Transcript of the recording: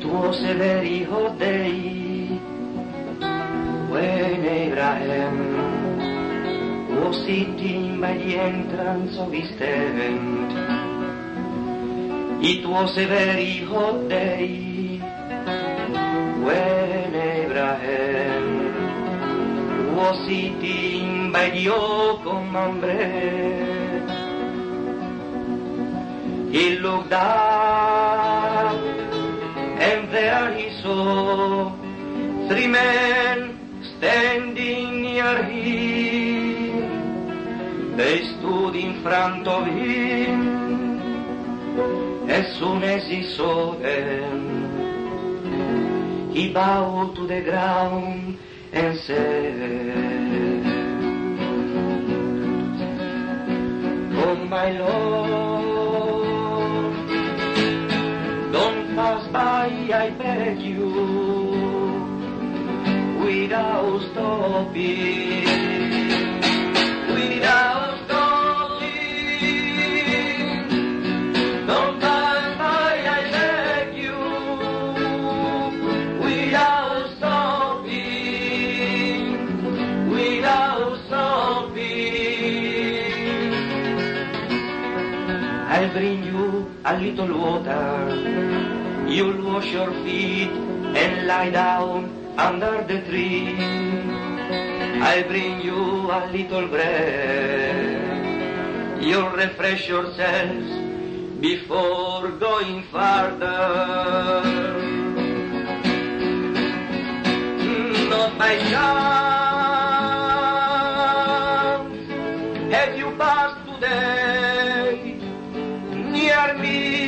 was a very hot day when Abraham was sitting by the entrance of his tent. It was a very hot day when Abraham was sitting by the oak of Mamre. He looked up and there he saw three men standing near him. They stood in front of him. As soon as he saw them, he bowed to the ground and said, "Oh my Lord, don't pass by, I beg you, without stopping, without stopping. Don't pass by, I beg you, without stopping, without stopping. I'll bring you a little water. You'll wash your feet and lie down under the tree. I'll bring you a little bread. You'll refresh yourselves before going farther. Not by chance have you passed today near me.